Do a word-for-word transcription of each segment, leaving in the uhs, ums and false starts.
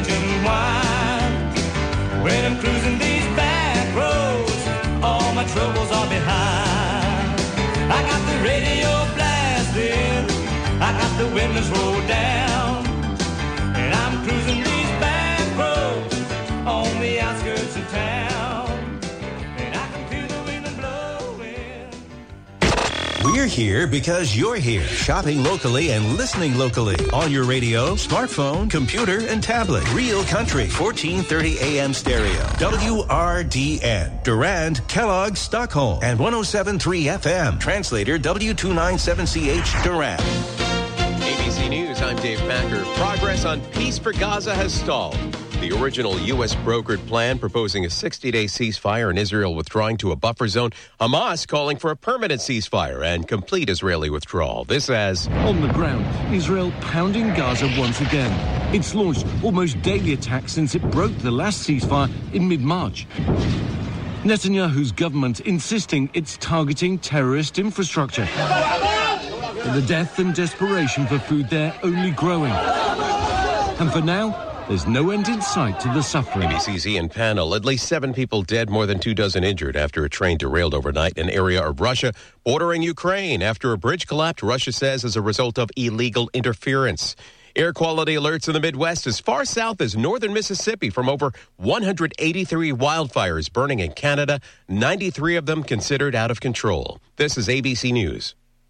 Cajun wine. When I'm cruising these back roads, all my troubles are behind. I got the radio blasting, I got the windows rolled down, and I'm cruising these back roads on the outskirts of town, and I can feel the wind blowing. We're here because you're here, shopping locally and listening locally on your radio, smartphone, computer, and tablet. Real Country, fourteen thirty A M stereo. W R D N, Durand, Kellogg, Stockholm, and one oh seven point three F M. Translator W two ninety-seven C H, Durand. A B C News, I'm Dave Packer. Progress on peace for Gaza has stalled. The original U S brokered plan proposing a sixty-day ceasefire and Israel withdrawing to a buffer zone. Hamas calling for a permanent ceasefire and complete Israeli withdrawal. This as... On the ground, Israel pounding Gaza once again. It's launched almost daily attacks since it broke the last ceasefire in mid-March. Netanyahu's government insisting it's targeting terrorist infrastructure. The death and desperation for food there only growing. And for now, there's no end in sight to the suffering. A B C's Ian Pannell. At least seven people dead, more than two dozen injured after a train derailed overnight in an area of Russia bordering Ukraine after a bridge collapsed, Russia says, as a result of illegal interference. Air quality alerts in the Midwest as far south as northern Mississippi from over one hundred eighty-three wildfires burning in Canada, ninety-three of them considered out of control. This is A B C News.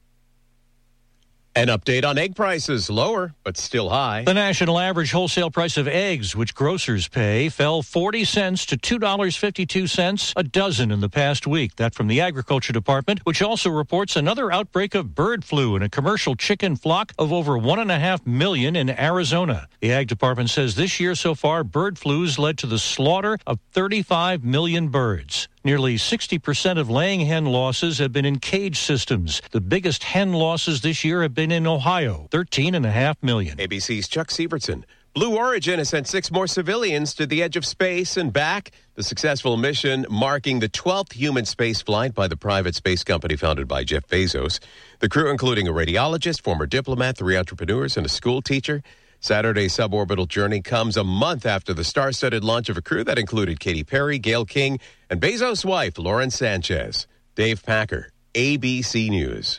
An update on egg prices, lower, but still high. The national average wholesale price of eggs, which grocers pay, fell forty cents to two dollars and fifty-two cents a dozen in the past week. That from the Agriculture Department, which also reports another outbreak of bird flu in a commercial chicken flock of over one and a half million in Arizona. The Ag Department says this year so far, bird flu's led to the slaughter of thirty-five million birds. Nearly sixty percent of laying hen losses have been in cage systems. The biggest hen losses this year have been in Ohio, thirteen and a half million. A B C's Chuck Sievertson. Blue Origin has sent six more civilians to the edge of space and back. The successful mission marking the twelfth human space flight by the private space company founded by Jeff Bezos. The crew including a radiologist, former diplomat, three entrepreneurs, and a school teacher. Saturday's suborbital journey comes a month after the star-studded launch of a crew that included Katy Perry, Gayle King, and Bezos' wife, Lauren Sanchez. Dave Packer, A B C News.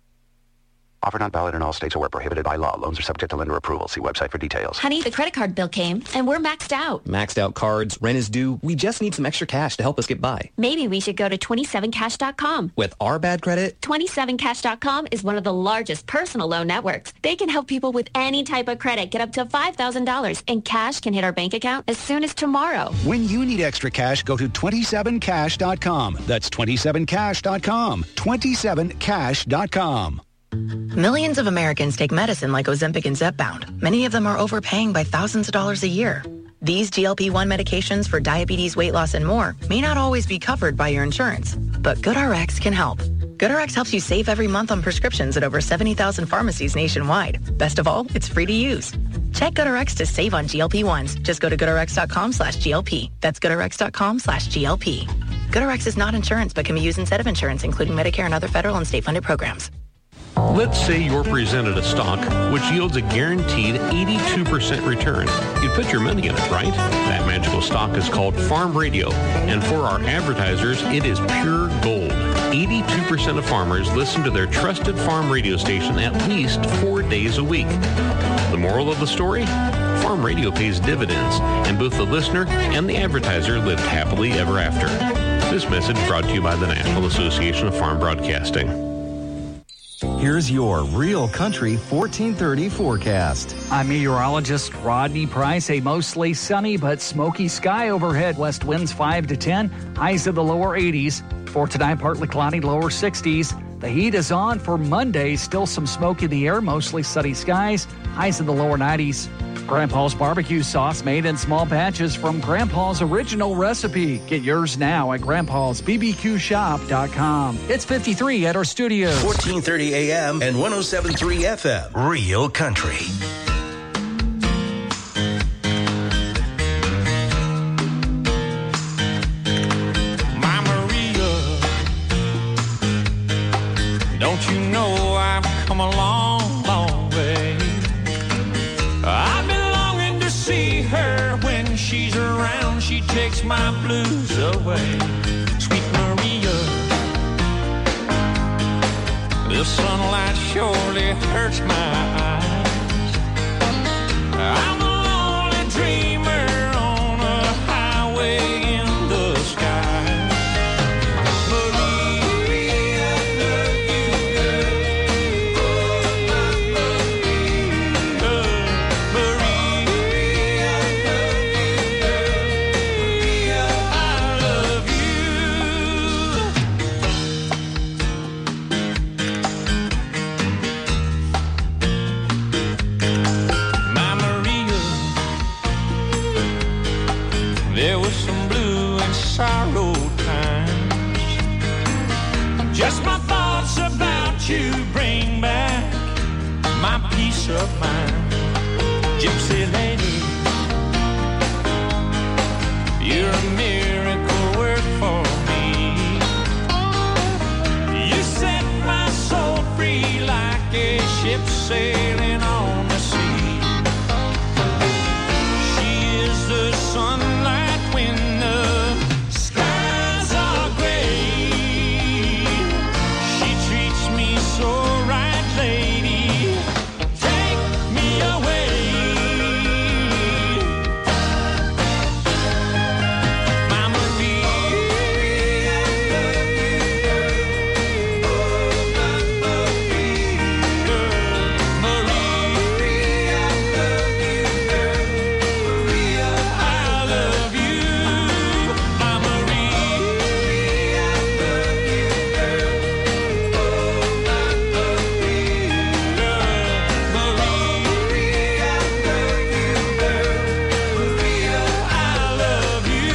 Offer not valid in all states or where prohibited by law. Loans are subject to lender approval. See website for details. Honey, the credit card bill came, and we're maxed out. Maxed out cards, rent is due. We just need some extra cash to help us get by. Maybe we should go to twenty-seven cash dot com. With our bad credit? twenty-seven cash dot com is one of the largest personal loan networks. They can help people with any type of credit get up to five thousand dollars, and cash can hit our bank account as soon as tomorrow. When you need extra cash, go to twenty-seven cash dot com. That's twenty-seven cash dot com. twenty-seven cash dot com. Millions of Americans take medicine like Ozempic and Zepbound. Many of them are overpaying by thousands of dollars a year. These G L P one medications for diabetes, weight loss, and more may not always be covered by your insurance, but GoodRx can help. GoodRx helps you save every month on prescriptions at over seventy thousand pharmacies nationwide. Best of all, it's free to use. Check GoodRx to save on G L P ones. Just go to GoodRx.com slash GLP. That's GoodRx.com slash GLP. GoodRx is not insurance, but can be used instead of insurance, including Medicare and other federal and state-funded programs. Let's say you're presented a stock which yields a guaranteed eighty-two percent return. You'd put your money in it, right? That magical stock is called Farm Radio, and for our advertisers, it is pure gold. eighty-two percent of farmers listen to their trusted farm radio station at least four days a week. The moral of the story? Farm Radio pays dividends, and both the listener and the advertiser lived happily ever after. This message brought to you by the National Association of Farm Broadcasting. Here's your Real Country fourteen thirty forecast. I'm meteorologist Rodney Price. A mostly sunny but smoky sky overhead. West winds five to ten. Highs in the lower eighties. For tonight, partly cloudy, lower sixties. The heat is on for Monday. Still some smoke in the air. Mostly sunny skies. Highs in the lower nineties. Grandpa's barbecue sauce made in small batches from Grandpa's original recipe. Get yours now at grandpas b b q shop dot com. It's fifty-three at our studio. fourteen thirty A M and one oh seven point three F M. Real Country. My Maria, don't you know I've come a long, long way? I've been longing to see her she takes my blues away. Sweet Maria, the sunlight surely hurts my eyes. I'm a lonely dreamer on a highway in the sky. Maria, I love you, girl. Oh, my Maria. Uh, Maria, I love you, girl. Maria, I love you. My Maria, there was some blue and sorrow times. Just my thoughts about you bring back my peace of mind. Gypsy lady, you're a miracle work for me. You set my soul free like a ship sailing on the sea. She is the sunlight when the skies are gray. She treats me so right, lady. Take me away. My Maria, I love you, girl. Oh, my Maria, girl. Maria, I love you, girl. Maria, I love you. My Maria, I love you, girl. Oh, my Maria, girl. Maria, I love you, girl. Maria, I love you.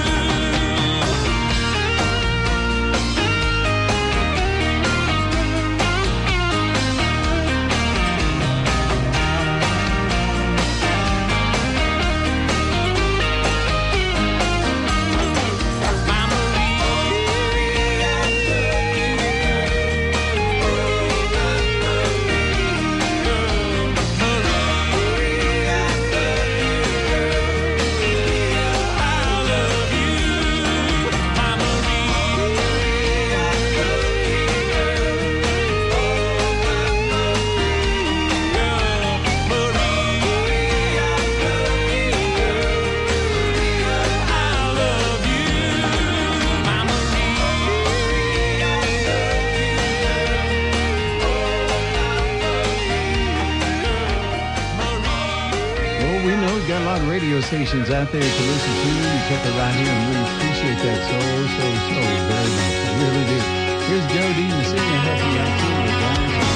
My Maria, I love you, girl. Oh, my Maria, girl. Maria, I love you, girl. Maria, I love you. My Maria, I love you, girl. Oh, my Maria, girl. Maria, I love you, girl. Maria, I love you. My Maria, I love you, Well, we know we've got a lot of radio stations out there to listen to. You kept it right here, and we appreciate that so, so, so very much. We really do. Here's Joe Dean, the singer, helping you out too with Brian.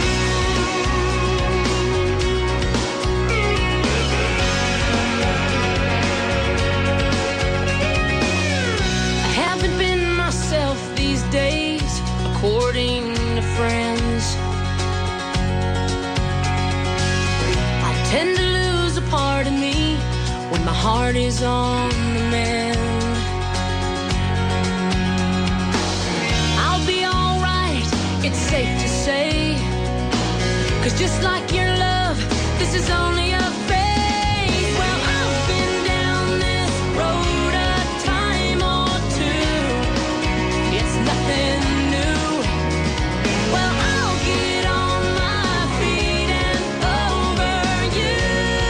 I haven't been myself these days, according to friends. I tend to lose a part of me when my heart is on the mend. I'll be alright, it's safe to say, 'cause just like your love, this is only a phase. Well, I've been down this road a time or two. It's nothing new. Well, I'll get on my feet and over you.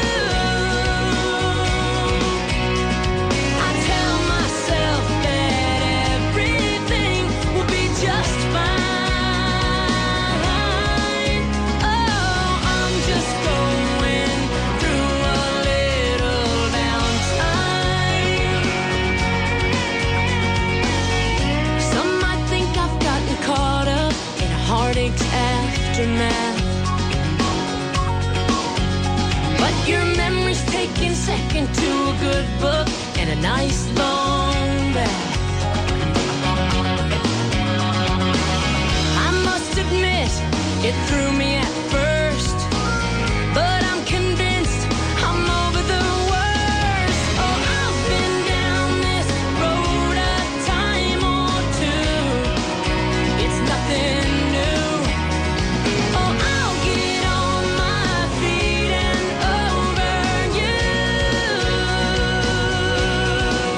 I tell myself that everything will be just fine. Oh, I'm just going through a little downtime. Some might think I've gotten caught up in a heartache's aftermath, but your memory's taking second to a good book and a nice long bath. I must admit, it threw me at first, but I'm convinced I'm over the worst. Oh, I've been down this road a time or two. It's nothing new. Oh, I'll get on my feet and over you.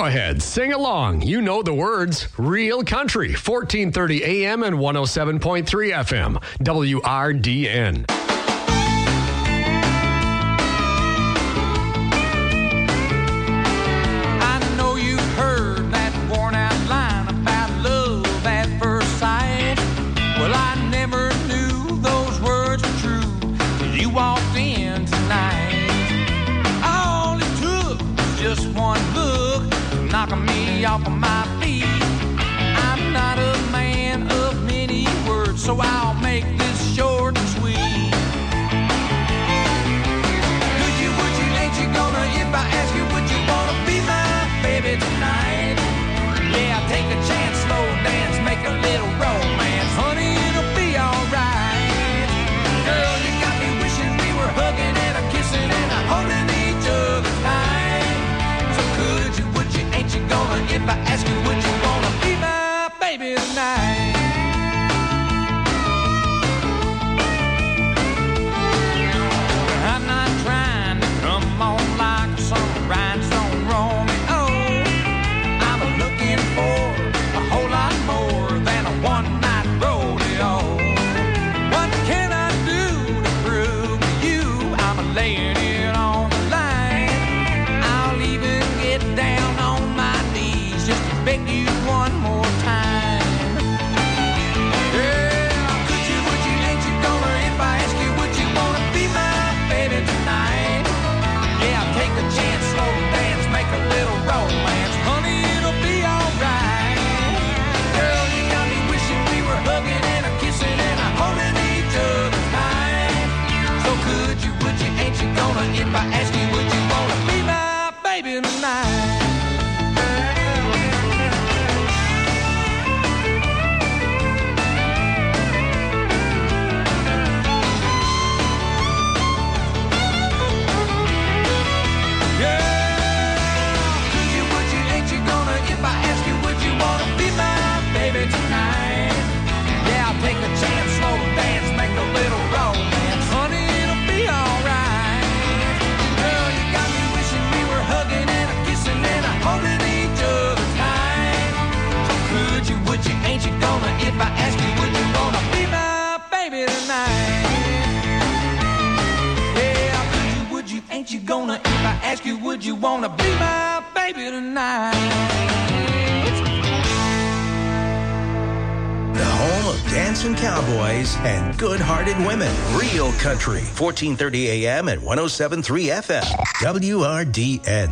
Go ahead, sing along. You know the words. Real Country, fourteen thirty A M and one oh seven point three F M, W R D N. I know you've heard that worn out line about love at first sight. Well, I never knew those words were true till you walked in tonight. All it took was just one look, knocking me off of my feet. I'm not a man of many words, so I'll make this short and sweet. Could you, would you, ain't you gonna, if I ask you, would you wanna be my baby tonight? Yeah, take a chance, slow dance, make a little romance. Honey, it'll be alright. Girl, you got me wishing we were hugging and a kissing and a holding each other tight. So could you, would you, ain't you gonna, if I ask you, would you wanna be my baby tonight? I'm not trying to come on like some rhinestone Romeo. I'm looking for a whole lot more than a one-night rodeo. What can I do to prove to you I'm laying it on the line? I'll even get down on my knees just to beg you one more time. Yeah, could you, would you, ain't you gonna, if I ask you, would you wanna be my baby tonight? Yeah, take a chance, slow dance, make a little romance. Honey, it'll be alright. Girl, you got me wishing we were hugging and a kissing and a holding each other tight. So could you, would you, ain't you gonna, if I ask you, would you wanna be my baby tonight? Take a chance, slow dance, make a little romance. Honey, it'll be alright. Girl, you got me wishing we were hugging and a kissing and a holding each other tight. So could you, would you, ain't you gonna, if I ask you, would you wanna be my baby tonight? Yeah, could you, would you, ain't you gonna, if I ask you, would you wanna be my baby tonight? The home of dancing cowboys and good-hearted women. Real Country, fourteen thirty A M and one oh seven point three F M, W R D N.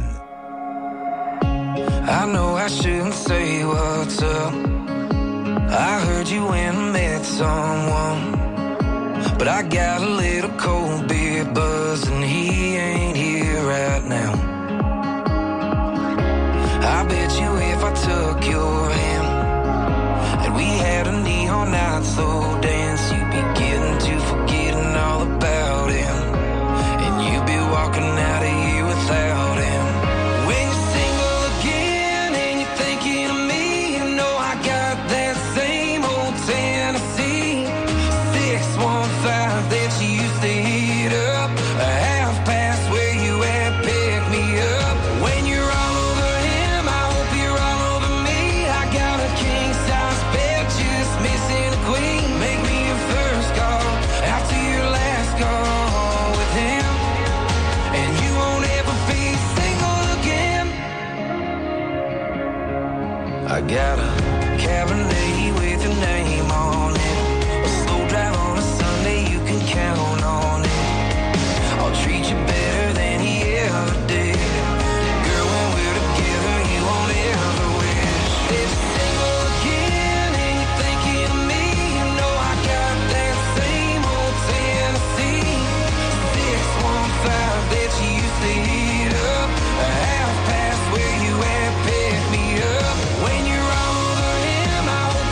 I know I shouldn't say what's up. I heard you went and met someone, but I got a little cold beer buzz and he ain't here right now. I bet you if I took your hand and we had a neon night slow dance, you'd be getting to forgetting all about him, and you'd be walking out of here without him. When you're single again and you're thinking of me, you know I got that same old Tennessee six one five that you used to hit up a half past where you at, pick me up. When you're all over him, I hope you're all over me. I got a king size bed, just missing a queen. Make me your first call after your last call with him, and you won't ever be single again. I got a Cabernet with your name on it, a slow drive on a Sunday, you can count on it. I'll treat you better than he ever did. Girl, when we're together, you won't ever wish. If you're single again and you're thinking of me, you know I got that same old Tennessee six one five that you used to hit up a half past where you at, pick me up. When you're all over him, I hope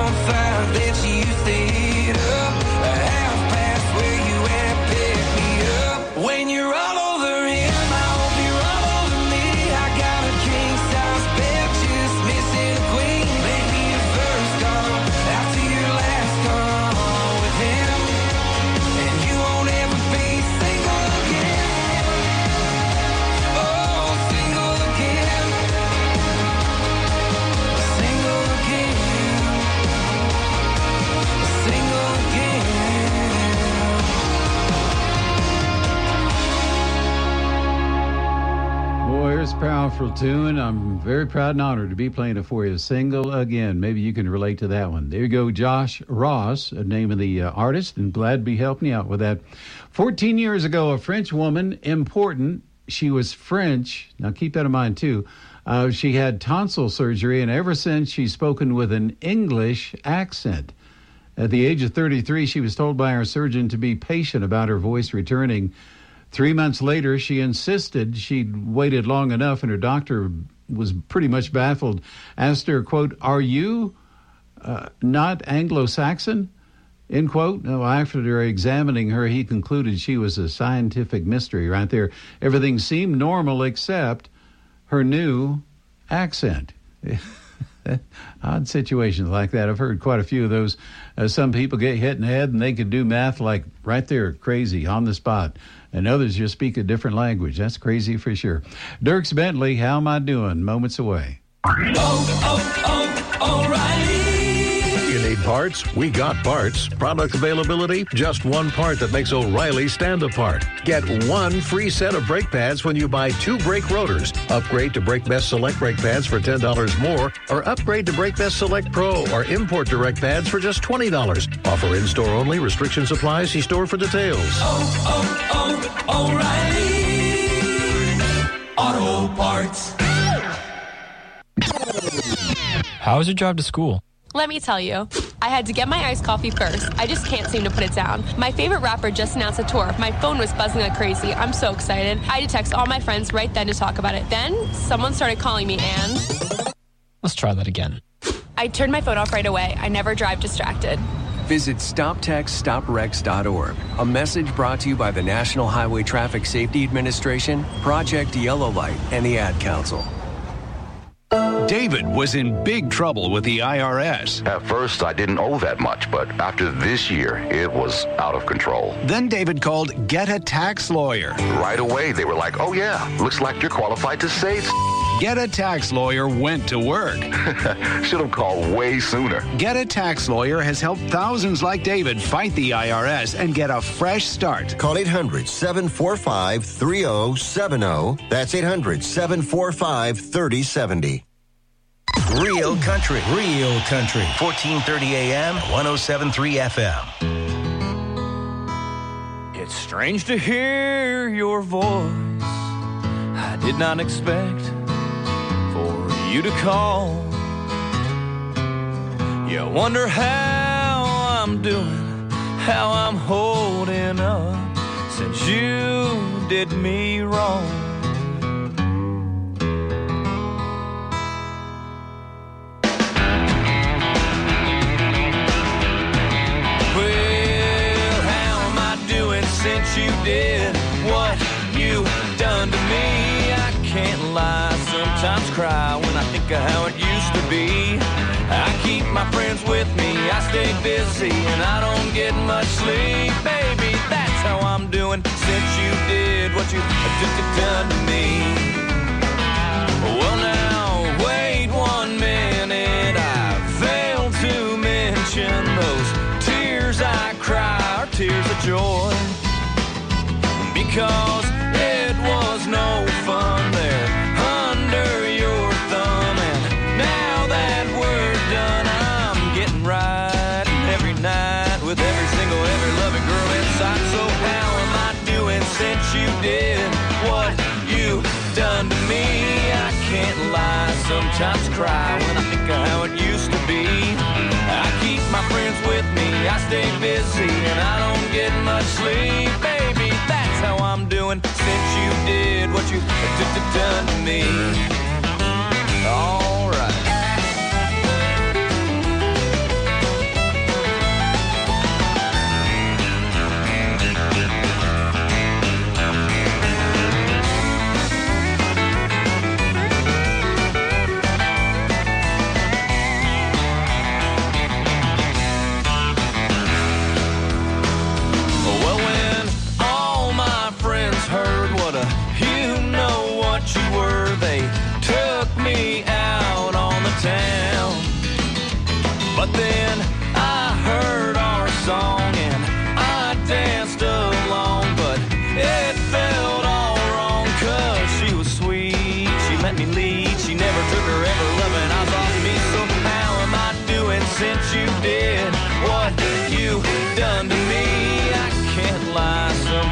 one five that you used to hit up. A half past where you at, pick me up. When you're all over him, I hope you're all over me. I got a king size bed, just missing a queen. Maybe your first call after your last call with him, and you won't ever be single again. Oh, single again. Single again. Single again. Boy, here's a powerful tune. I'm very proud and honored to be playing it for you. Single again. Maybe you can relate to that one. There you go, Josh Ross, the name of the uh, artist, and glad to be helping you out with that. fourteen years ago, a French woman, important. She was French. Now keep that in mind, too. Uh, she had tonsil surgery, and ever since she's spoken with an English accent. At the age of thirty-three, she was told by her surgeon to be patient about her voice returning. Three months later, she insisted she'd waited long enough, and her doctor was pretty much baffled. Asked her, quote, "Are you uh, not Anglo-Saxon?" End quote. No, after examining her, he concluded she was a scientific mystery right there. Everything seemed normal except her new accent. Odd situations like that. I've heard quite a few of those. Uh, some people get hit in the head and they could do math like right there, crazy, on the spot. And others just speak a different language. That's crazy for sure. Dierks Bentley, How Am I Doing? Moments away. Oh, oh, oh, O'Reilly. You need parts? We got parts. Product availability? Just one part that makes O'Reilly stand apart. Get one free set of brake pads when you buy two brake rotors. Upgrade to Brake Best Select brake pads for ten dollars more, or upgrade to Brake Best Select Pro or Import Direct pads for just twenty dollars. Offer in-store only. Restrictions apply. See store for details. Oh, oh, oh, O'Reilly Auto Parts. How was your drive to school? Let me tell you, I had to get my iced coffee first. I just can't seem to put it down. My favorite rapper just announced a tour. My phone was buzzing like crazy. I'm so excited. I had to text all my friends right then to talk about it. Then someone started calling me and... Let's try that again. I turned my phone off right away. I never drive distracted. Visit stop text stop wrecks dot org. A message brought to you by the National Highway Traffic Safety Administration, Project Yellow Light, and the Ad Council. David was in big trouble with the I R S. At first, I didn't owe that much, but after this year, it was out of control. Then David called Get a Tax Lawyer. Right away, they were like, oh yeah, looks like you're qualified to save. Get a Tax Lawyer went to work. Should have called way sooner. Get a Tax Lawyer has helped thousands like David fight the I R S and get a fresh start. Call eight hundred, seven four five, three zero seven zero. That's eight hundred, seven four five, three zero seven zero. Real country, real country. fourteen thirty A M, one oh seven point three F M. It's strange to hear your voice. I did not expect for you to call. You wonder how I'm doing, how I'm holding up since you did me wrong. Since you did what you done to me, I can't lie, sometimes cry when I think of how it used to be. I keep my friends with me, I stay busy, and I don't get much sleep. Baby, that's how I'm doing since you did what you done to me. Well now, wait one minute, I failed to mention those tears I cry are tears of joy. Because it was no fun there under your thumb. And now that we're done, I'm getting right every night with every single, every loving girl inside. So how am I doing since you did what you done to me? I can't lie, sometimes cry when I think of how it used to be. I keep my friends with me, I stay busy, and I don't get much sleep. Baby, that's how I'm doing since you did what you done to me. All right.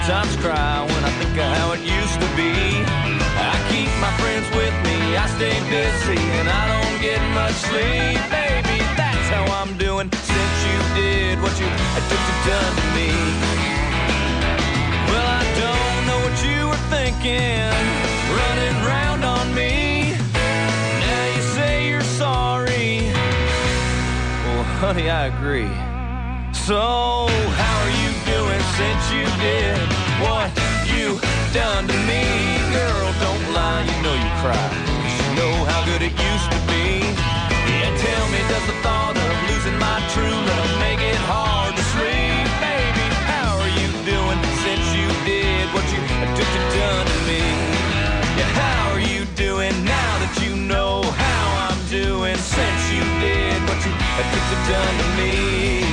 sometimes cry when I think of how it used to be. I keep my friends with me, I stay busy, and I don't get much sleep. Baby, that's how I'm doing since you did what you took to done to me. Well, I don't know what you were thinking, running round on me. Now you say you're sorry. Well, honey, I agree. So, how are you doing since you did what you done to me? Girl, don't lie, you know you cry. You know how good it used to be. Yeah, tell me, does the thought of losing my true love make it hard to sleep? Baby, how are you doing since you did what you took to done to me? Yeah, how are you doing now that you know how I'm doing since you did what you took to done to me?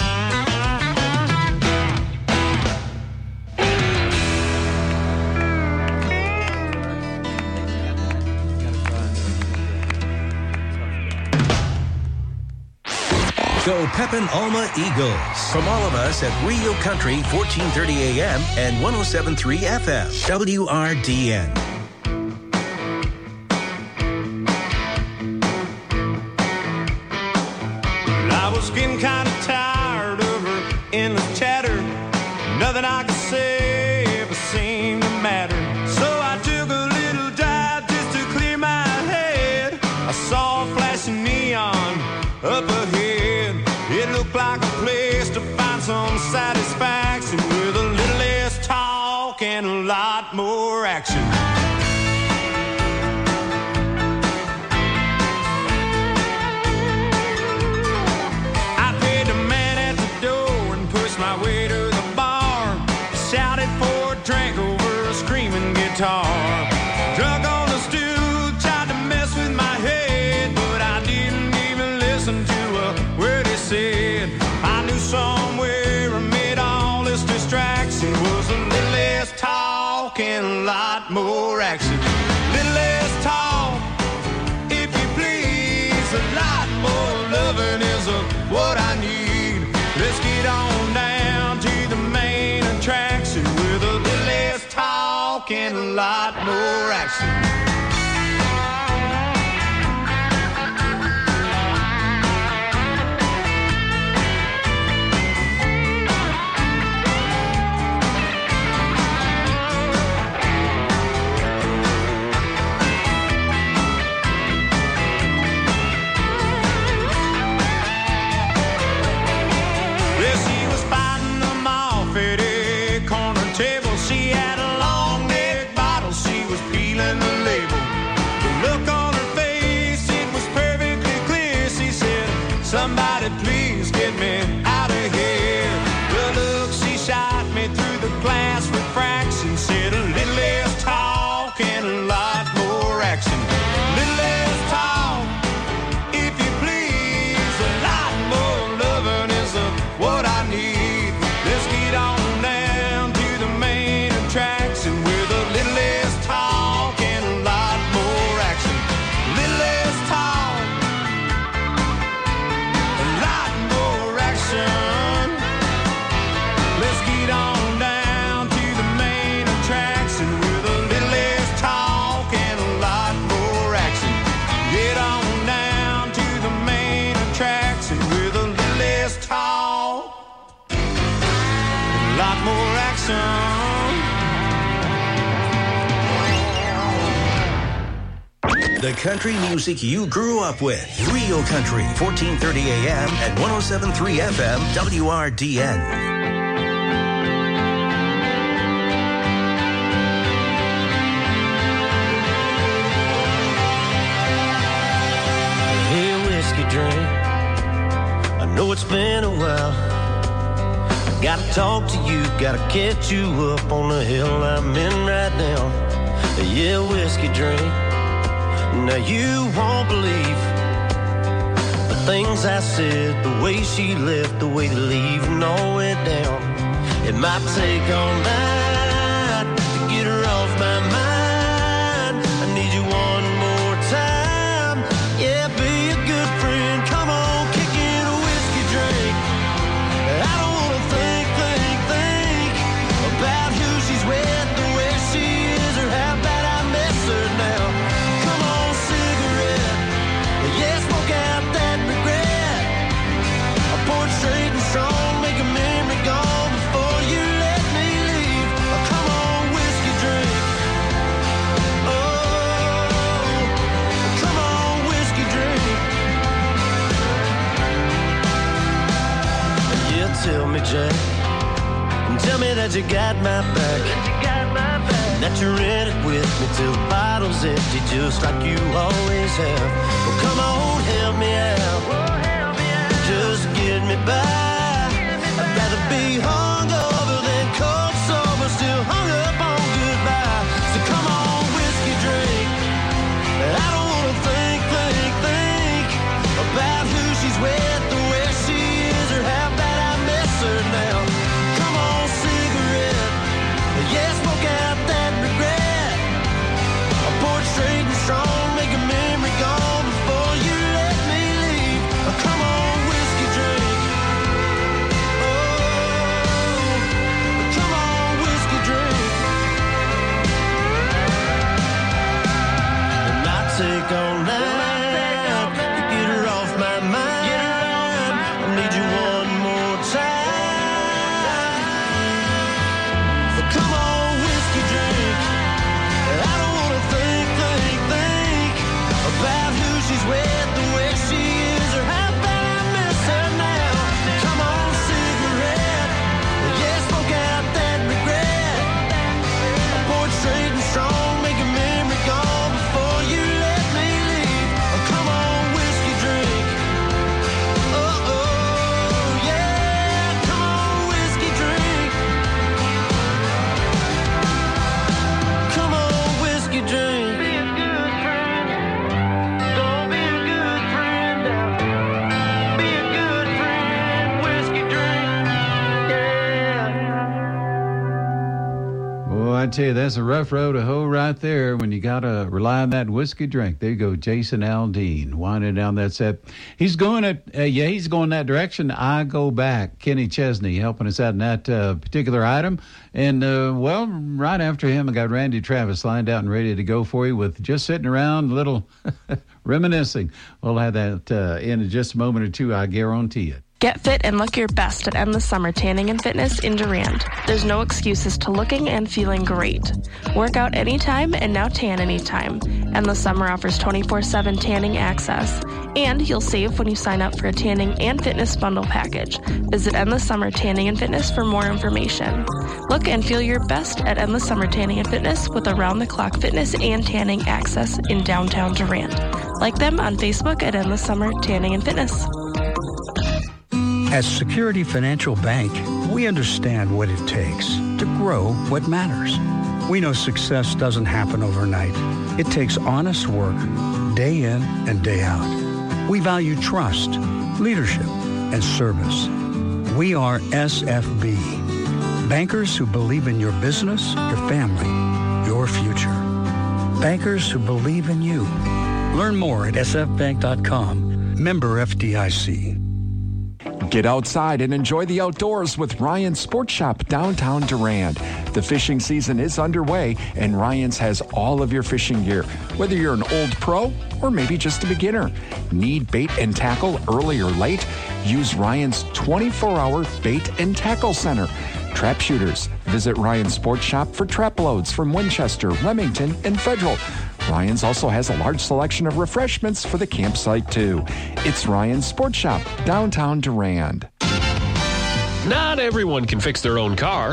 Go Pepin Alma Eagles. From all of us at Rio Country, fourteen thirty A M and one oh seven point three F M, W R D N. I was getting kind of tired of her endless chatter. Nothing I could say ever seemed to matter. So I took a little dive just to clear my head. I saw a flashing neon up ahead. It looked like a place to find some satisfaction with a little less talk and a lot more action. I paid the man at the door and pushed my way to the bar. Shouted for a drink over a screaming guitar. Drunk on the stool, tried to mess with my head, but I didn't even listen to a word he said. I knew somewhere amid all this distraction was a little less talk and a lot more action. Little less talk, if you please. A lot more loving is a, what I need. Let's get on down to the main attraction with a little less talk and a lot more action. Somebody please get me out of here. Well, look, she shot me through the glass refraction. Said a little less talk and a lot more action. Little less talk, if you please. A lot more loving is a, what I need. Let's get on down to the main attraction with a little less talk and a lot more action. Little less talk. Let's get on down to the main attraction with a little less talk and a lot more action. Get on down to the main attraction with a little less talk and a lot more action. The country music you grew up with. Rio Country, fourteen thirty A M and one oh seven point three F M, W R D N. Hey, whiskey drink, I know it's been a while. I gotta talk to you, gotta catch you up on the hill I'm in right now. Yeah, whiskey drink. Now you won't believe the things I said, the way she left, the way they leaving all the way down. It might take all night to get her off my mind. I need you one more time. Yeah, be a good friend. Come on, kick in a whiskey drink. I don't wanna think, think, think about who tell me, Jack. Tell me that you got my back. That you're in it with me till the bottle's empty, just like you always have. Well, come on, help me out. Just get me by. I'd rather be hungover than cold sober, still hung up on goodbye. So come on, whiskey drink. I don't wanna think, think, think about who she's with, or where she is, or how bad I miss her now. Come on, cigarette. Yeah, smoke out that regret. I pour it straight and strong, make a memory gone before you let me leave. Come on, whiskey drink. Oh, come on, whiskey drink. And I take all night to get her off my mind. I need you one more time. So come on, whiskey drink. I don't wanna think, think, think about who she's with, or where she is, or how bad I miss her now. Come on, cigarette. Yeah, smoke out that regret. I pour it straight and strong, make a memory gone before you let me leave. Come on, whiskey drink. Oh, oh, yeah. Come on, whiskey drink. Come on, whiskey drink. Be a good friend. Don't be a good friend. Be a good friend. Whiskey drink. Yeah. Boy, I tell you, that's a rough road to hoe right there when you got to rely on that whiskey drink. There you go, Jason Aldean, winding down that set. He's going at, uh, yeah, he's going that direction. I go back. Kenny Chesney helping us out in that uh, particular item. And, uh, well, right after him, I got Randy Travis lined out and ready to go for you with just sitting around a little reminiscing. We'll have that uh, in just a moment or two, I guarantee it. Get fit and look your best at Endless Summer Tanning and Fitness in Durand. There's no excuses to looking and feeling great. Work out anytime and now tan anytime. Endless Summer offers twenty-four seven tanning access. And you'll save when you sign up for a tanning and fitness bundle package. Visit Endless Summer Tanning and Fitness for more information. Look and feel your best at Endless Summer Tanning and Fitness with around-the-clock fitness and tanning access in downtown Durand. Like them on Facebook at Endless Summer Tanning and Fitness. At Security Financial Bank, we understand what it takes to grow what matters. We know success doesn't happen overnight. It takes honest work, day in and day out. We value trust, leadership, and service. We are S F B, bankers who believe in your business, your family, your future. Bankers who believe in you. Learn more at s f bank dot com. Member F D I C. Get outside and enjoy the outdoors with Ryan's Sports Shop downtown Durand. The fishing season is underway, and Ryan's has all of your fishing gear, whether you're an old pro or maybe just a beginner. Need bait and tackle early or late? Use Ryan's twenty-four hour bait and tackle center. Trap shooters. Visit Ryan's Sports Shop for trap loads from Winchester, Remington, and Federal. Ryan's also has a large selection of refreshments for the campsite, too. It's Ryan's Sports Shop, downtown Durand. Not everyone can fix their own car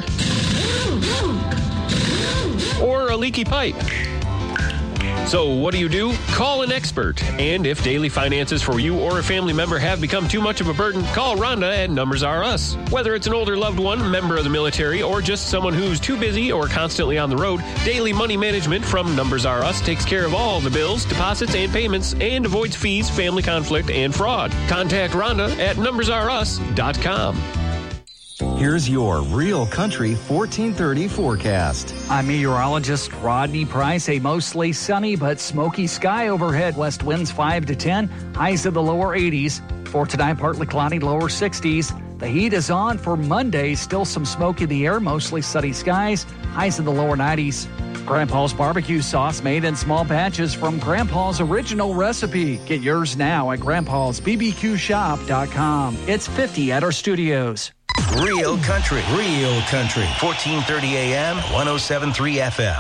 or a leaky pipe. So what do you do? Call an expert. And if daily finances for you or a family member have become too much of a burden, call Rhonda at Numbers R Us. Whether it's an older loved one, member of the military, or just someone who's too busy or constantly on the road, Daily Money Management from Numbers R Us takes care of all the bills, deposits, and payments and avoids fees, family conflict, and fraud. Contact Rhonda at numbers r us dot com. Here's your Real Country fourteen thirty forecast. I'm meteorologist Rodney Price. A mostly sunny but smoky sky overhead. West winds five to ten. Highs of the lower eighties. For tonight, partly cloudy, lower sixties. The heat is on for Monday. Still some smoke in the air, mostly sunny skies. Highs in the lower nineties. Grandpa's barbecue sauce made in small batches from Grandpa's original recipe. Get yours now at grandpas b b q shop dot com. It's fifty at our studios. Real Country, Real Country, fourteen thirty A M, one oh seven point three F M.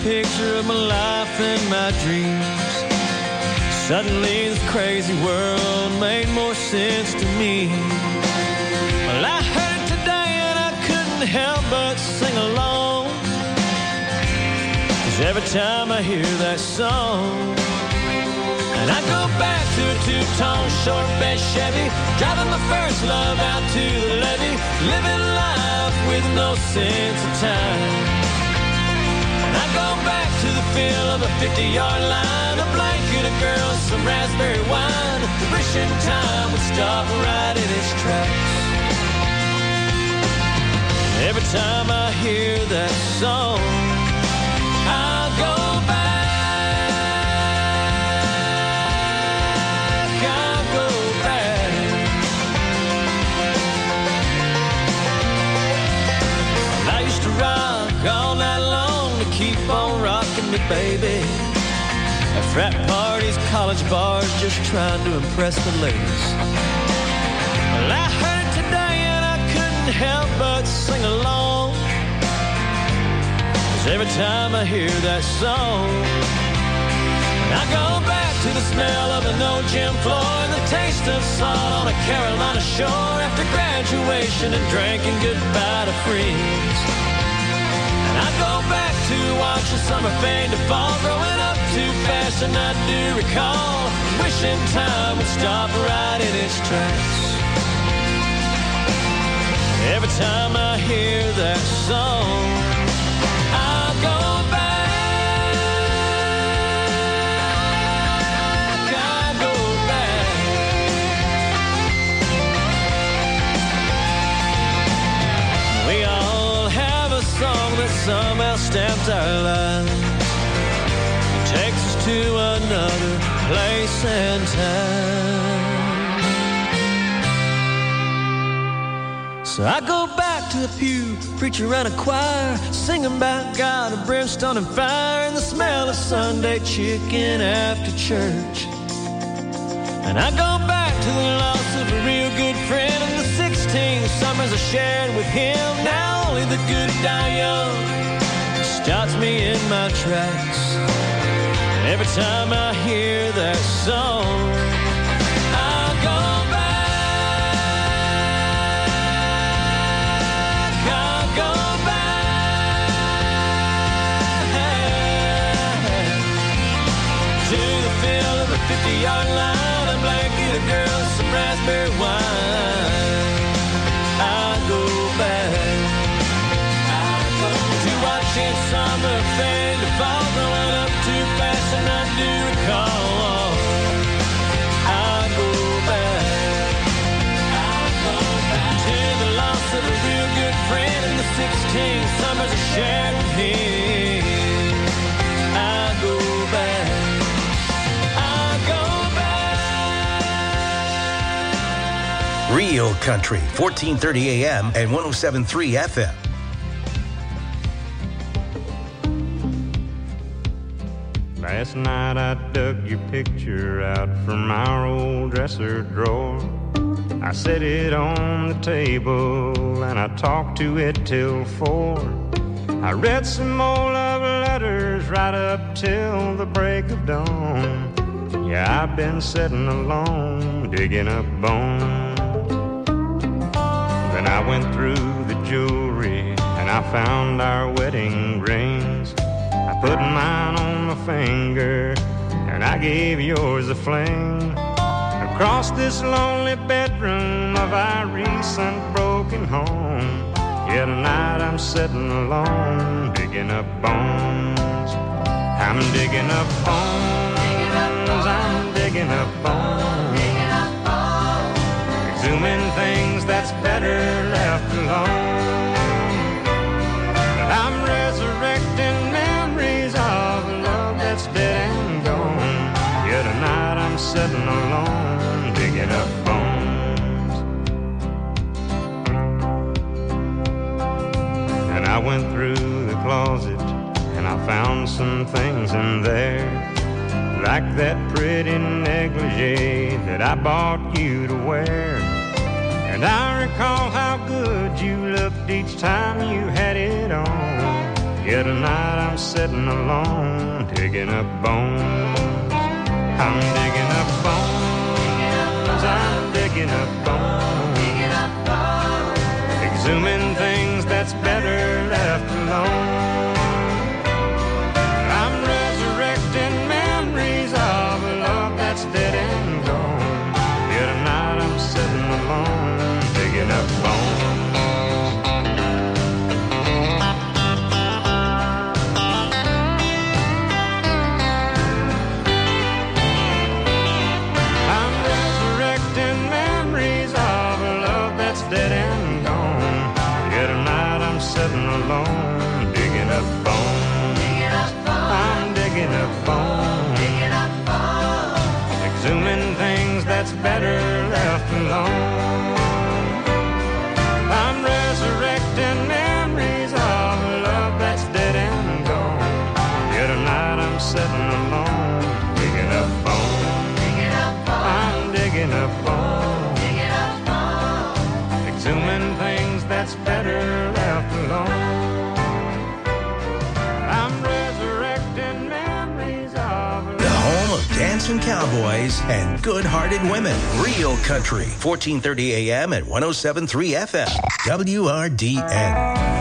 picture of my life and my dreams. Suddenly this crazy world made more sense to me. Well, I heard it today and I couldn't help but sing along. 'Cause every time I hear that song, and I go back to a two-tone short bed Chevy, driving my first love out to the levee, living life with no sense of time. And I go back to the feel of a fifty-yard line, a blanket, a girl, some raspberry wine, wishing time would stop right in its tracks. Every time I hear that song, I go back. All night long to keep on rocking me, baby. At frat parties, college bars, just trying to impress the ladies. Well, I heard it today and I couldn't help but sing along. 'Cause every time I hear that song, I go back to the smell of an old gym floor and the taste of salt on a Carolina shore after graduation and drinking goodbye to friends. I go back to watch the summer fade to fall, growing up too fast and I do recall, wishing time would stop right in its tracks. Every time I hear that song, I go back, I go back. We all have a song that somehow stamps our lives, takes us to another place and time. So I go back to the pew, preacher and a choir, singing about God of brimstone and fire, and the smell of Sunday chicken after church. And I go back to the loss of a real good friend and the sixteen summers I shared with him. Now only the good die young stops me in my tracks. Every time I hear that song, I go back, I go back to the feel of a fifty-yard line, a blanket, a girl, some raspberry wine. I go back to watching summer fade to fall, growing up too fast and I do recall. I go back, I go back to the loss of a real good friend and the sixteen summers I shared with him. I go back, I go back. Real Country, fourteen thirty A M and one oh seven point three F M. Last night I dug your picture out from our old dresser drawer. I set it on the table and I talked to it till four. I read some old love letters right up till the break of dawn. Yeah, I've been sitting alone, digging up bones. Then I went through the jewelry and I found our wedding rings. I put mine on my finger and I gave yours a fling. Across this lonely bedroom of our recent broken home, yeah, tonight I'm sitting alone, digging up bones. I'm digging up bones, I'm digging up bones, exhuming things that's better left alone. But I'm resurrecting memories of love that's dead and gone. Yeah, tonight I'm sitting alone, digging up bones. And I went through the closet and I found some things in there, like that pretty negligee that I bought you to wear. And I recall how good you looked each time you had it on. Here tonight I'm sitting alone, digging up bones. I'm digging up bones. I'm digging up bones. Exhuming things that's better left alone. I'm resurrecting memories of a love that's dead and gone. Here tonight I'm sitting alone, digging up bones. Dead and gone. Here tonight I'm sitting alone, digging up bones. Digging up bones. I'm digging up bones. Digging up bones. Exhuming things that's better left alone. I'm resurrecting memories of a love that's dead and gone. Here tonight I'm sitting alone, digging up bones. Digging up bones. I'm digging up bones. Exhuming things that's better left alone. I'm resurrecting memories of the home of dancing cowboys and good-hearted women. Real Country, fourteen thirty a.m. at one oh seven point three F M, W R D N.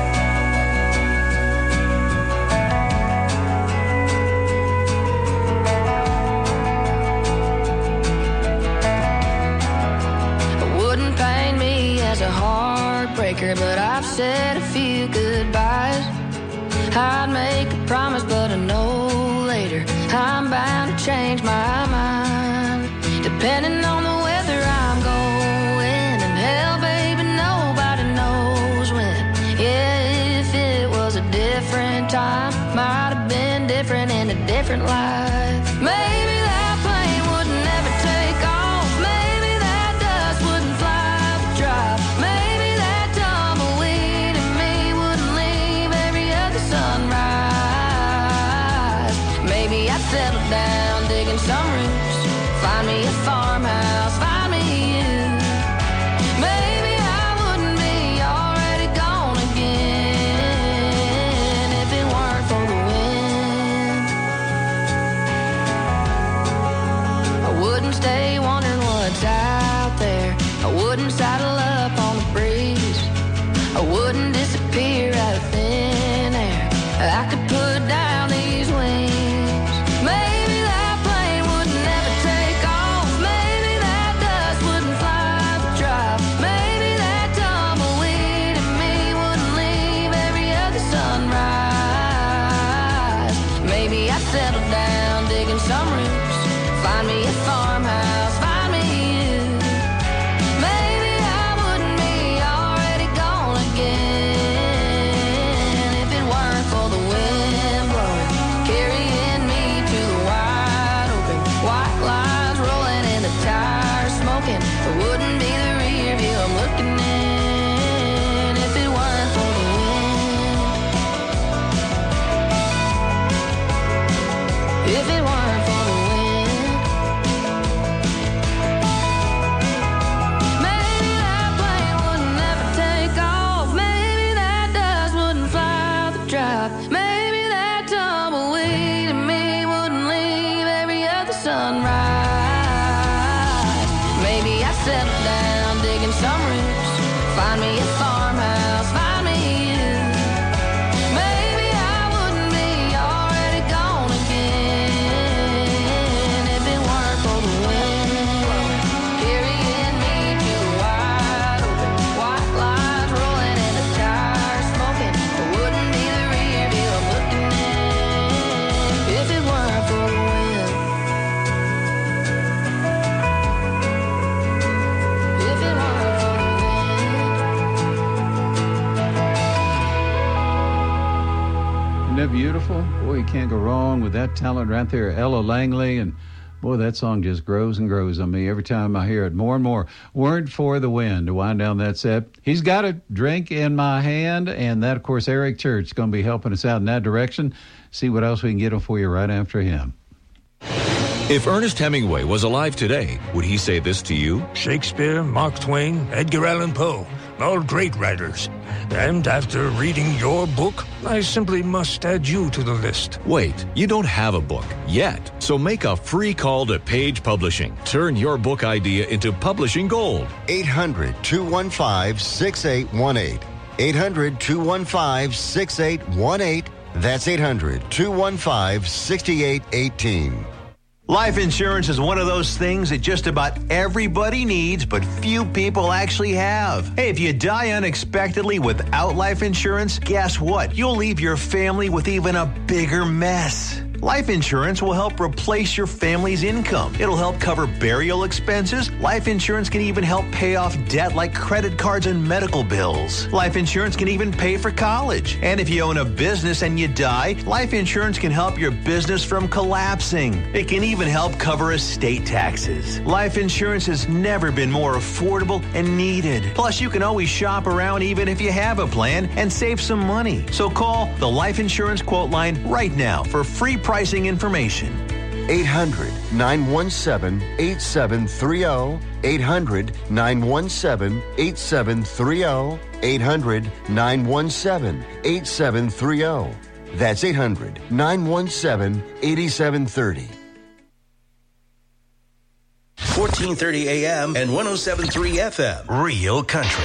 As a heartbreaker, but I've said a few goodbyes. I'd make a promise, but I know later I'm bound to change my mind. Depending on the weather I'm going, and hell, baby, nobody knows when. Yeah, if it was a different time, might have been different in a different life. Maybe that plane would never take off. Maybe that dust wouldn't fly the drive. Maybe that tumbleweed in me wouldn't leave every other sunrise. Maybe I'd settle down, digging some roots, find me a farmhouse, find me you. Maybe I wouldn't be already gone again if it weren't for the wind. I wouldn't stay wondering what's out there. I wouldn't saddle up on the breeze. I wouldn't disappear out of thin air. I could put down these wings. Maybe that plane would never take off. Maybe that dust wouldn't fly the drive. Maybe that tumbleweed in me wouldn't leave every other sunrise. Maybe I'd settle down, digging some roots, find me a farmhouse, find me you. Maybe I wouldn't be already gone again if it weren't for the wind blowing, carrying me to the wide open. White lines rolling and the tires smoking. It wouldn't be the rear view I'm looking in if it weren't for the wind. If it weren't for the wind. Maybe that plane would never take off. Maybe that dust wouldn't fly the drive. Maybe that tumbleweed in me wouldn't leave every other sunrise. Maybe I settle down, digging some roots, find me a farmhouse, find me you. Maybe I wouldn't be already gone again if it weren't for the wind blowing, carrying me to the wide open. White lines rolling and the tires smoking. It wouldn't be the rear view I'm looking in if it weren't for the wind. If it weren't for the Isn't that beautiful? Boy, you can't go wrong with that talent right there, Ella Langley. And boy, that song just grows and grows on me every time I hear it more and more. Weren't for the wind to wind down that set. He's got a drink in my hand, and that, of course, Eric Church is going to be helping us out in that direction. See what else we can get him for you right after him. If Ernest Hemingway was alive today, would he say this to you? Shakespeare, Mark Twain, Edgar Allan Poe. all great writers. And after reading your book, I simply must add you to the list. Wait, you don't have a book yet. So make a free call to Page Publishing. Turn your book idea into publishing gold. eight hundred, two one five, six eight one eight. eight hundred, two one five, six eight one eight. That's eight hundred, two one five, six eight one eight. Life insurance is one of those things that just about everybody needs, but few people actually have. Hey, if you die unexpectedly without life insurance, guess what? You'll leave your family with even a bigger mess. Life insurance will help replace your family's income. It'll help cover burial expenses. Life insurance can even help pay off debt like credit cards and medical bills. Life insurance can even pay for college. And if you own a business and you die, life insurance can help your business from collapsing. It can even help cover estate taxes. Life insurance has never been more affordable and needed. Plus, you can always shop around even if you have a plan and save some money. So call the Life Insurance Quote Line right now for free pricing information. eight hundred, nine one seven, eight seven three zero. eight hundred, nine one seven, eight seven three zero. eight hundred, nine one seven, eight seven three zero. That's eight hundred, nine one seven, eight seven three zero. fourteen thirty A M and one oh seven point three F M. Real Country.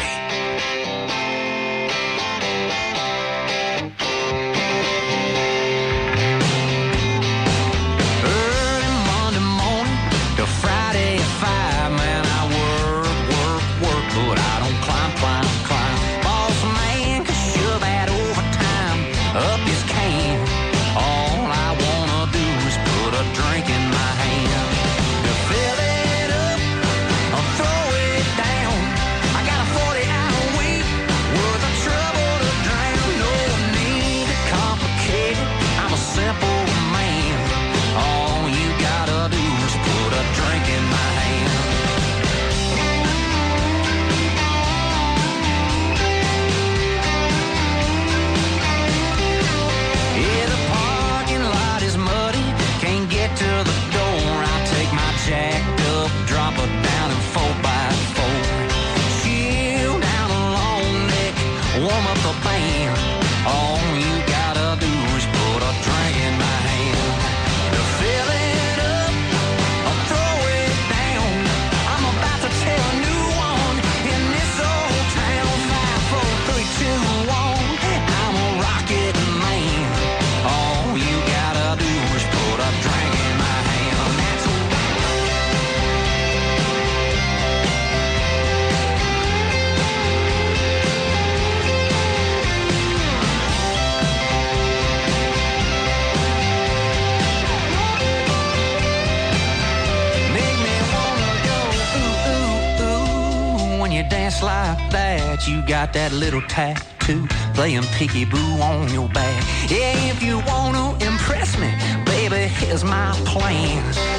Like that, you got that little tattoo playing peekaboo on your back. Yeah, if you want to impress me, baby, here's my plan.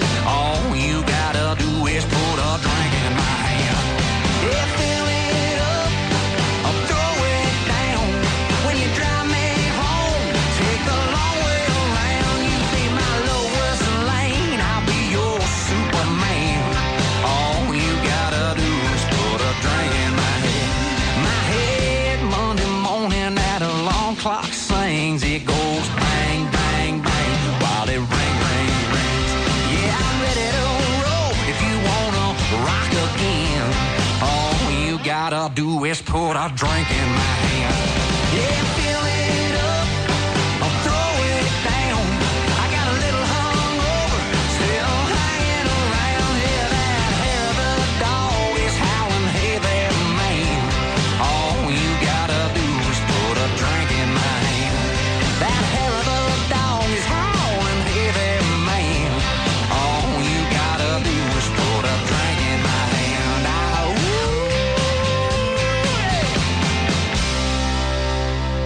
All you gotta do is put a drink in my hand. Yeah, fill it up, or throw it down. When you drive me home, take the long way around. You be my Lois Lane, I'll be your Superman. All you gotta do is put a drink in my head. My head Monday morning at alarm clock sings. It goes bang, bang, bang while it ring, ring, rings. Yeah, I'm ready to roll if you wanna rock again. All you gotta do is put a drink in my hand. Yeah, fill it up or throw it down. I got a little hungover, still hanging around. Yeah, that hair of the dog is howling, hey there, man. All you gotta do is put a drink in my hand. That hair of the dog is howling, hey there, man. All you gotta do is put a drink in my hand. Ah, ooh, yeah.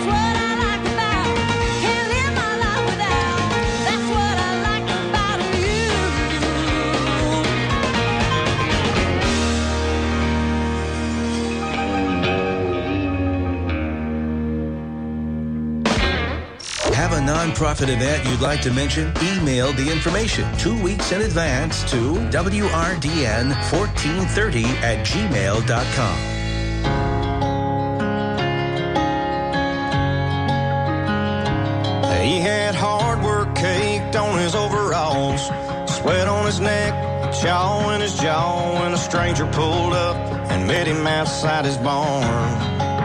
Have a nonprofit event you'd like to mention? Email the information two weeks in advance to W R D N fourteen thirty at gmail dot com. He had hard work caked on his overalls, sweat on his neck, chaw in his jaw, when a stranger pulled up and met him outside his barn.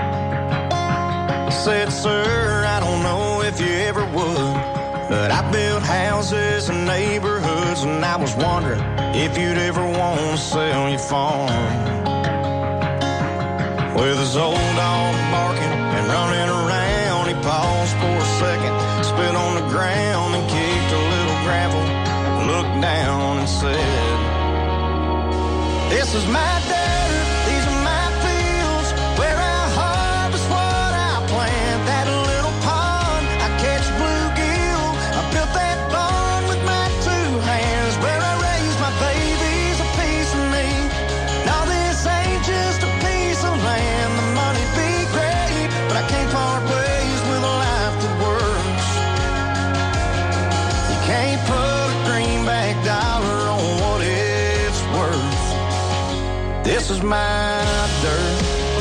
Said, sir, I don't know if you ever would, but I built houses and neighborhoods, and I was wondering if you'd ever want to sell your farm. With his old dog barking and running around, he paused for a second, spit on the ground and kicked a little gravel, looked down and said, this is my dirt, these are my fields, where I harvest what I plant. That little pond, I catch bluegill, I built that barn with my two hands, where I raise my babies, a piece of me. Now this ain't just a piece of land, the money be great, but I can't part ways with a life that works. You can't put a greenback dollar on what it's worth. This is my dirt.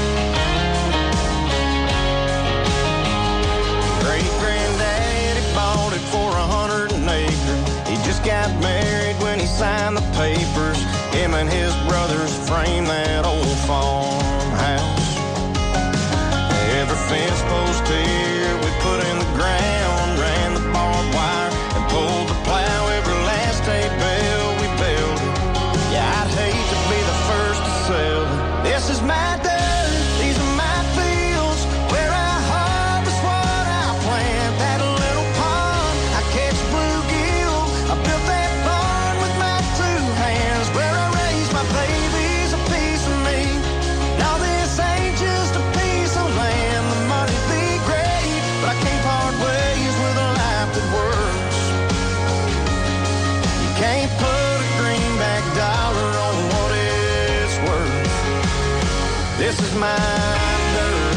Great-granddaddy bought it for a hundred an acre. He just got married when he signed the papers. Him and his brothers framed that old farmhouse. Every fence post here we put in the ground, ran the barbed wire and pulled the plow. Every last hay bale we built it. Yeah, I'd hate to be the first to sell it. This is my dirt, these are my fields, where I harvest what I plant. That little pond, I catch bluegill, I built that barn with my two hands, where I raise my babies, a piece of me. Now this ain't just a piece of land, the money be great, but I can't part ways with a life that works. You can't put a greenback dollar on what it's worth. This is my dirt.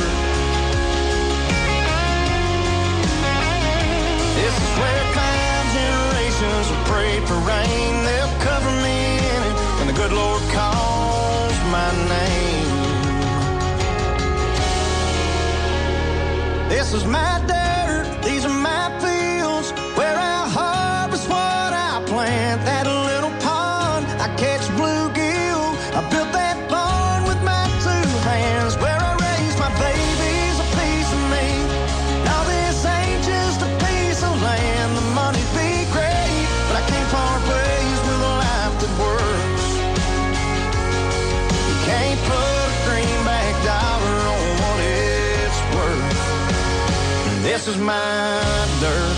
This is where five generations have prayed for rain. They'll cover me in it when the good Lord calls my name. This is my dirt, these are my fields, where I harvest what I plant. That little pond, I catch bluegill, I built that barn with my two hands, where I raise my babies, a piece of me. Now this ain't just a piece of land, the money be great, but I can't part ways with a life that works. You can't put a greenback dollar on what it's worth. This is my dirt.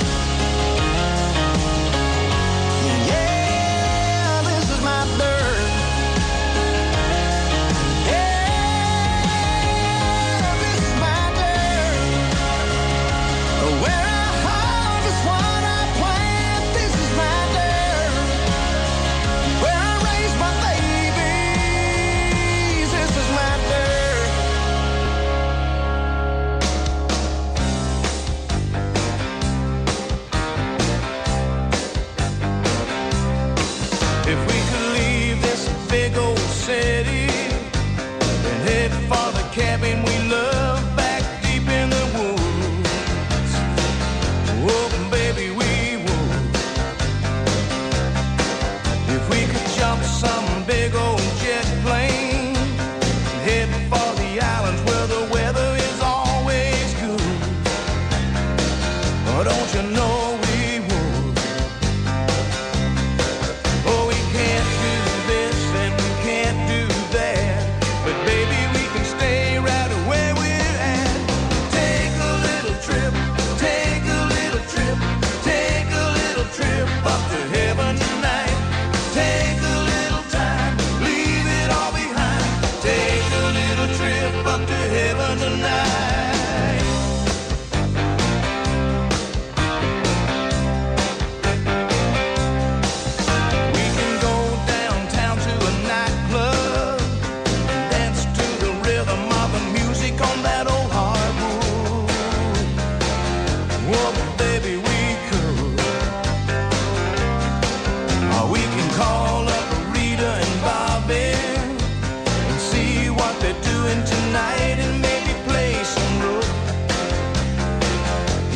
Yeah, this is my dirt. Yeah, this is my dirt. Where I harvest what I plant. This is my dirt. Where I raise my babies. This is my dirt. If we could leave this big old city and head for the cabin we love back deep in the woods, oh baby we would. If we could jump some big old jet plane and head for the islands where the weather is always good, oh don't you know we would. Oh, we can't do this and we can't do that, but baby, we can stay right where we're at. Take a little trip, take a little trip, take a little trip up to heaven tonight. Take a little time, leave it all behind. Take a little trip up to heaven tonight.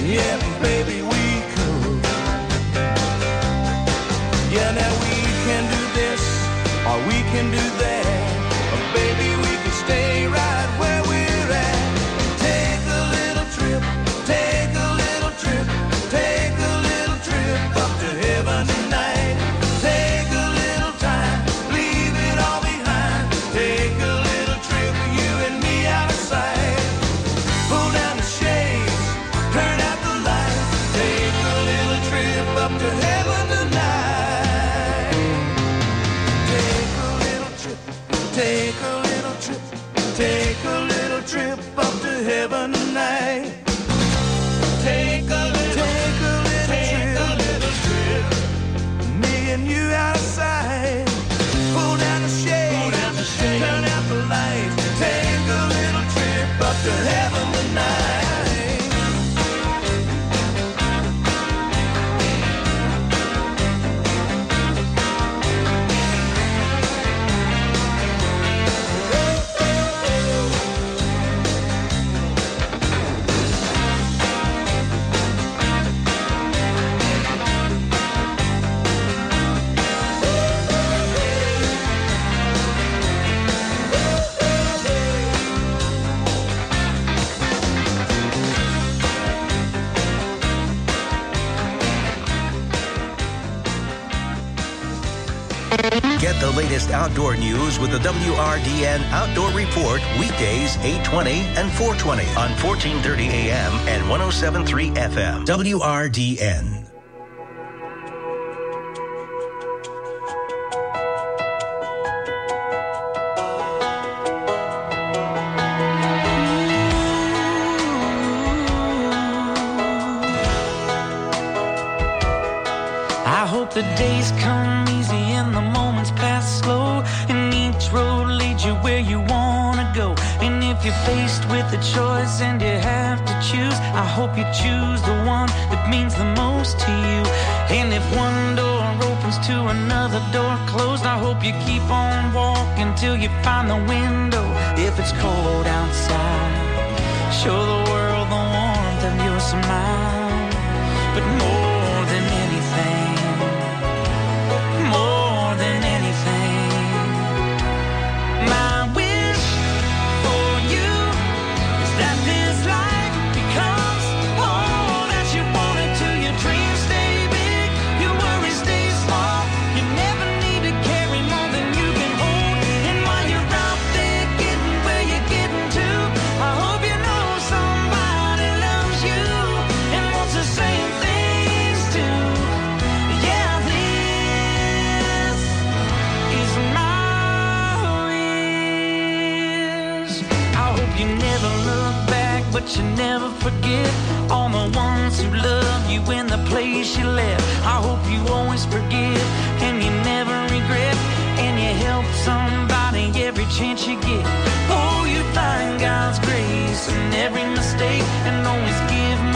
Yeah, baby, we could. Yeah, now we can do this, or we can do that. But baby, we can stay right where we're at. Take a little trip, take a little trip, take a little trip up to heaven tonight. Take a little time, leave it all behind. Take a little trip with you and me out of sight. Pull down the shades, turn out the lights. Take a little trip up to heaven tonight. Take a little trip, take a little trip, take a little trip up to heaven tonight. Take a little, take a little, take a little trip, me and you outside. Pull down the shades, turn out the lights. Take a little trip up to heaven tonight. Get the latest outdoor news with the W R D N Outdoor Report weekdays eight twenty and four twenty on fourteen thirty A M and one oh seven point three F M. W R D N. I hope the days come easy and the moments pass slow, and each road leads you where you wanna go. And if you're faced with a choice and you have to choose, I hope you choose the one that means the most to you. And if one door opens to another door closed, I hope you keep on walking till you find the window. If it's cold outside, show the world the warmth of your smile. But more than anything, more than anything, my wish for you is that this life becomes all that you want it to. Your dreams stay big, your worries stay small. You never need to carry more than you can hold. And while you're out there getting where you're getting to, I hope you know somebody loves you and wants the same things too. Yeah, this is my wish. I hope you never look back, but you never forget all the ones who love you in the place you left. I hope you always forgive and you never regret, and you help somebody every chance you get. Oh, you find God's grace in every mistake, and always give